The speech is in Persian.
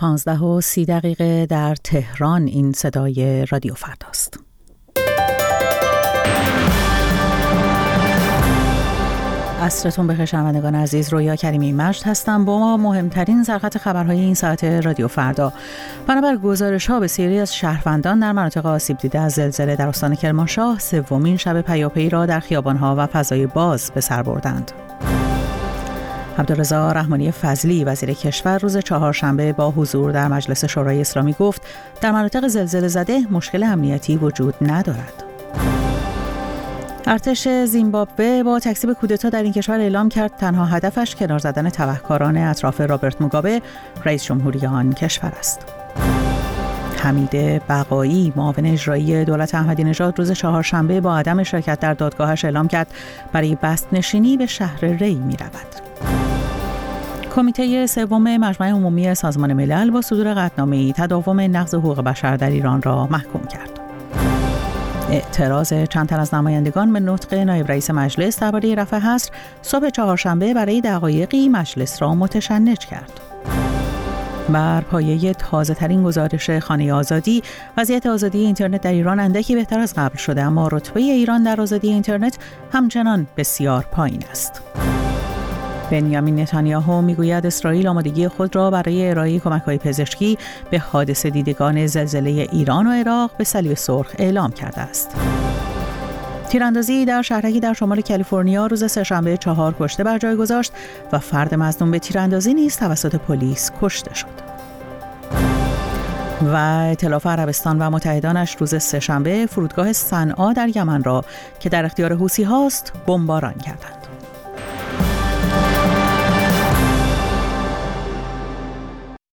15:30 در تهران. این صدای رادیو فرداست. عصرتون بخیر شنوندگان عزیز. رویا کریمی مجد هستم با ما مهمترین سرخط خبرهای این ساعت رادیو فردا. بنابر گزارش‌ها بسیاری از شهروندان در مناطق آسیب دیده از زلزله در استان کرمانشاه سومین شب پیاپی را در خیابان‌ها و فضای باز به سر بردند. عبدالرضا رحمانی فضلی وزیر کشور روز چهارشنبه با حضور در مجلس شورای اسلامی گفت در مناطق زلزله زده مشکل امنیتی وجود ندارد. ارتش زیمبابوه با تکذیب کودتا در این کشور اعلام کرد تنها هدفش کنار زدن تبهکاران اطراف رابرت موگابه رئیس جمهوری آن کشور است. حمید بقایی معاون اجرایی دولت احمدی نژاد روز چهارشنبه با عدم شرکت در دادگاهش اعلام کرد برای بست‌نشینی به شهر ری می‌رود. کمیته سوم مجمع عمومی سازمان ملل با صدور قطعنامه‌ای تداوم نقض حقوق بشر در ایران را محکوم کرد. اعتراض چند تن از نمایندگان به نطق نایب رئیس مجلس درباره رفع حصر صبح چهارشنبه برای دقایقی مجلس را متشنج کرد. بر پایه تازه‌ترین گزارش خانه آزادی، وضعیت آزادی اینترنت در ایران اندکی بهتر از قبل شده، اما رتبه ایران در آزادی اینترنت همچنان بسیار پایین است. بنیامین نتانیاهو میگوید اسرائیل آمادگی خود را برای ارائه کمک‌های پزشکی به حادثه دیدگان زلزله ایران و عراق به صلیب سرخ اعلام کرده است. تیراندازی در شهرکی در شمال کالیفرنیا روز سه‌شنبه 4 کشته بر جای گذاشت و فرد مظنون به تیراندازی نیز توسط پلیس کشته شد. و ائتلاف عربستان و متحدانش روز سه‌شنبه فرودگاه صنعا در یمن را که در اختیار حوثی‌هاست بمباران کردند.